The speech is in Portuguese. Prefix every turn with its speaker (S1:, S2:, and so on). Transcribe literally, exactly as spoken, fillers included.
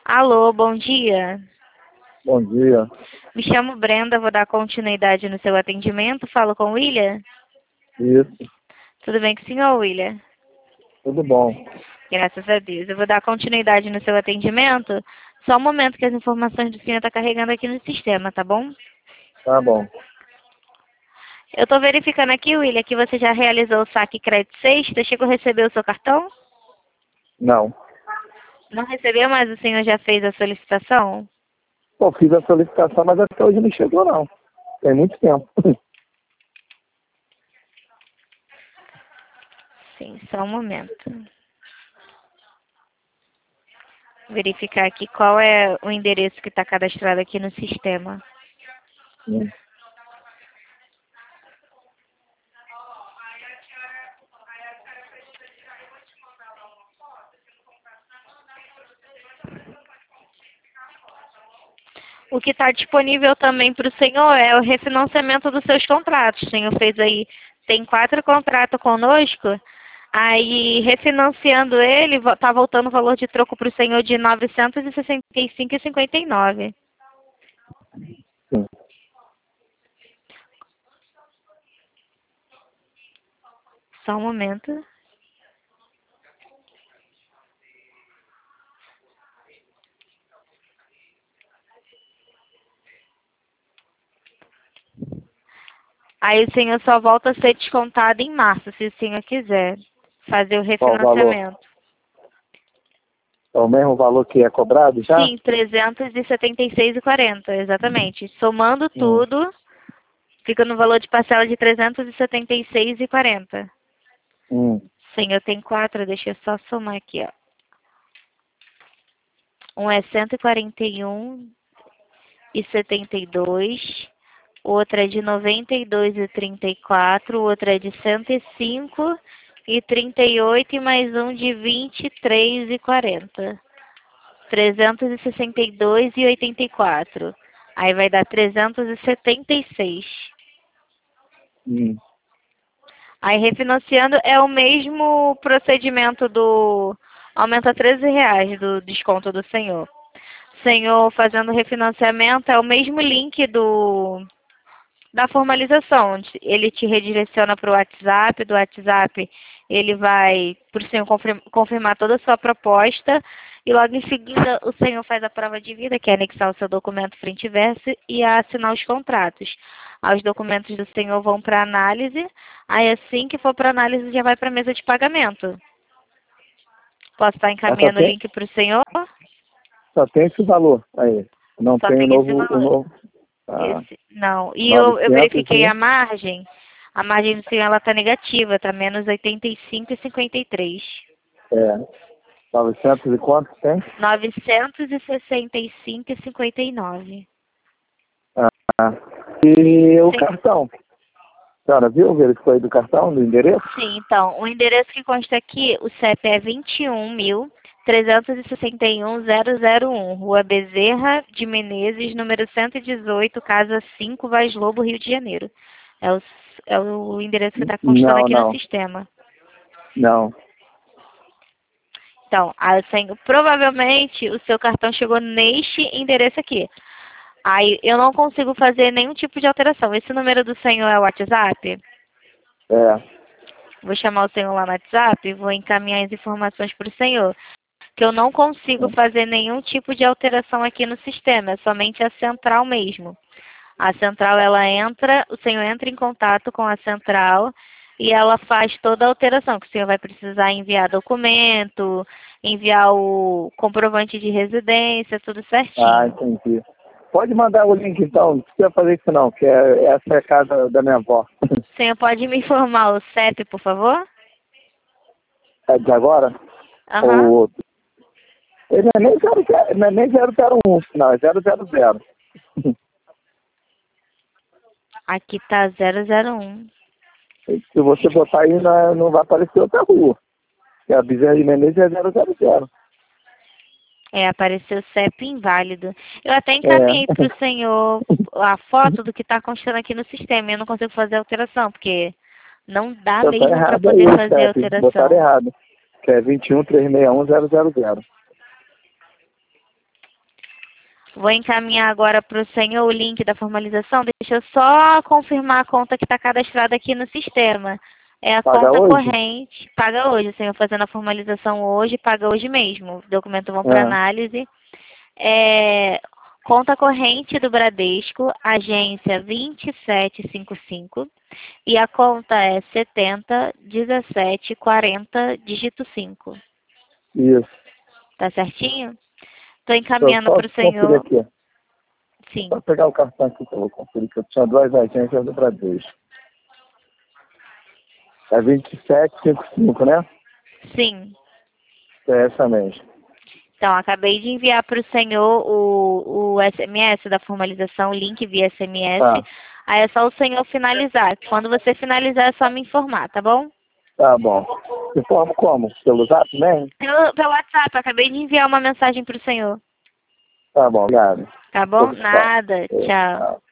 S1: Alô, bom dia.
S2: Bom dia.
S1: Me chamo Brenda, vou dar continuidade no seu atendimento. Falo com o William?
S2: Isso,
S1: Tudo bem com o senhor, William?
S2: tudo bom.
S1: Graças a Deus. Eu vou dar continuidade no seu atendimento. Só um momento que as informações do senhor estão carregando aqui no sistema, tá bom?
S2: Tá bom.
S1: Eu estou verificando aqui, William, que você já realizou o saque crédito sexta. Chegou a receber o seu cartão?
S2: Não.
S1: Não recebeu, mas o senhor já fez a solicitação?
S2: Pô, fiz a solicitação, mas até hoje não chegou, não. Tem muito tempo.
S1: Sim, só um momento. Verificar aqui qual é o endereço que está cadastrado aqui no sistema.
S2: Hum.
S1: O que está disponível também para o senhor é o refinanciamento dos seus contratos. O senhor fez aí, tem quatro contratos conosco, aí refinanciando ele, está voltando o valor de troco para o senhor de novecentos e sessenta e cinco reais e cinquenta e nove centavos.
S2: Sim.
S1: Só um momento. Aí o senhor só volta a ser descontado em março, se o senhor quiser fazer o
S2: Qual o valor?
S1: refinanciamento.
S2: É o mesmo valor que é cobrado já?
S1: Sim, trezentos e setenta e seis reais e quarenta centavos, exatamente. Somando
S2: Hum.
S1: tudo, fica no valor de parcela de trezentos e setenta e seis reais e quarenta centavos.
S2: Hum.
S1: Sim, eu tenho quatro, deixa eu só somar aqui, ó. Um é cento e quarenta e um e setenta e dois, o outro é de noventa e dois e trinta e quatro, o outro é de cento e cinco e trinta e oito e mais um de vinte e três e quarenta. trezentos e sessenta e dois e oitenta e quatro. Aí vai dar trezentos e setenta e seis.
S2: Hum.
S1: Aí refinanciando é o mesmo procedimento do aumenta treze reais do desconto do senhor. Senhor fazendo refinanciamento é o mesmo link do da formalização. Ele te redireciona para o WhatsApp, do WhatsApp ele vai para o senhor confirmar toda a sua proposta e logo em seguida o senhor faz a prova de vida, que é anexar o seu documento frente e verso e assinar os contratos. Aí os documentos do senhor vão para análise, aí assim que for para análise já vai para a mesa de pagamento. Posso estar
S2: Mas só
S1: encaminhando o
S2: tem,
S1: link para o senhor?
S2: só tem esse valor aí. Não
S1: Só
S2: tem o
S1: tem esse
S2: novo, o
S1: valor.
S2: novo ah,
S1: Esse, não. E eu, eu
S2: novecentos,
S1: verifiquei
S2: né?
S1: a margem. A margem do senhor ela está negativa, está menos oitenta e cinco e cinquenta e três.
S2: É. novecentos e quanto tem?
S1: novecentos e sessenta e cinco e cinquenta e nove.
S2: Ah. E o
S1: Sim.
S2: cartão? A senhora viu? Verificou aí do cartão, do endereço?
S1: Sim, então, o endereço que consta aqui, o C E P é vinte e um mil trezentos e sessenta e um zero zero um, Rua Bezerra de Menezes, número cento e dezoito, Casa cinco, Vaz Lobo, Rio de Janeiro. É o, é o endereço que está constando
S2: Não,
S1: aqui no
S2: não.
S1: sistema.
S2: Não.
S1: Então, a senha, provavelmente o seu cartão chegou neste endereço aqui. Aí eu não consigo fazer nenhum tipo de alteração. Esse número do senhor é o WhatsApp?
S2: É.
S1: Vou chamar o senhor lá no WhatsApp e vou encaminhar as informações para o senhor. Que eu não consigo fazer nenhum tipo de alteração aqui no sistema, é somente a central mesmo. A central, ela entra, o senhor entra em contato com a central e ela faz toda a alteração, que o senhor vai precisar enviar documento, enviar o comprovante de residência, tudo certinho.
S2: Ah, entendi. Pode mandar o link então, não precisa fazer isso não, que é, essa é a casa da minha avó.
S1: O senhor pode me informar o C E P, por favor?
S2: É de agora? Ou
S1: Aham.
S2: o outro? Ele não é nem zero zero, não é nem zero zero um, não, é zero zero zero.
S1: Aqui tá zero zero um.
S2: Se você botar aí, não, não vai aparecer outra rua. Que a Bezerra de Menezes é zero zero zero.
S1: É, apareceu C E P inválido. Eu até encaminhei para
S2: É.
S1: o senhor a foto do que está constando aqui no sistema. Eu não consigo fazer alteração, porque não dá
S2: Então tá
S1: mesmo para
S2: errado aí
S1: poder
S2: o
S1: fazer
S2: C E P, botaram
S1: alteração.
S2: errado. Que é vinte e um, trezentos e sessenta e um, zero zero zero.
S1: Vou encaminhar agora para o senhor o link da formalização. Deixa eu só confirmar a conta que está cadastrada aqui no sistema. É a
S2: Paga
S1: conta
S2: hoje?
S1: corrente. Paga hoje, o senhor fazendo a formalização hoje, paga hoje mesmo. Os documentos vão para
S2: É.
S1: análise. É, conta corrente do Bradesco, agência vinte e sete cinquenta e cinco. E a conta é setenta, dezessete, quarenta, dígito cinco.
S2: Isso.
S1: Tá certinho? Estou
S2: Deixa eu
S1: encaminhando
S2: só
S1: para o
S2: conferir
S1: senhor.
S2: aqui.
S1: Sim,
S2: Só pegar o cartão aqui que eu vou conferir, que eu tinha duas agências do Bradesco. É vinte e sete cinquenta e cinco, né?
S1: sim.
S2: É essa mesmo.
S1: Então, acabei de enviar para o senhor o, o S M S da formalização, o link via S M S.
S2: Tá.
S1: Aí é só o senhor finalizar. Quando você finalizar, é só me informar, tá bom?
S2: Tá bom. Informo como? Pelo zap mesmo?
S1: Pelo, pelo WhatsApp, acabei de enviar uma mensagem para o senhor.
S2: Tá bom, obrigado.
S1: Tá bom?
S2: Obrigado.
S1: Nada. Tchau.
S2: Tchau.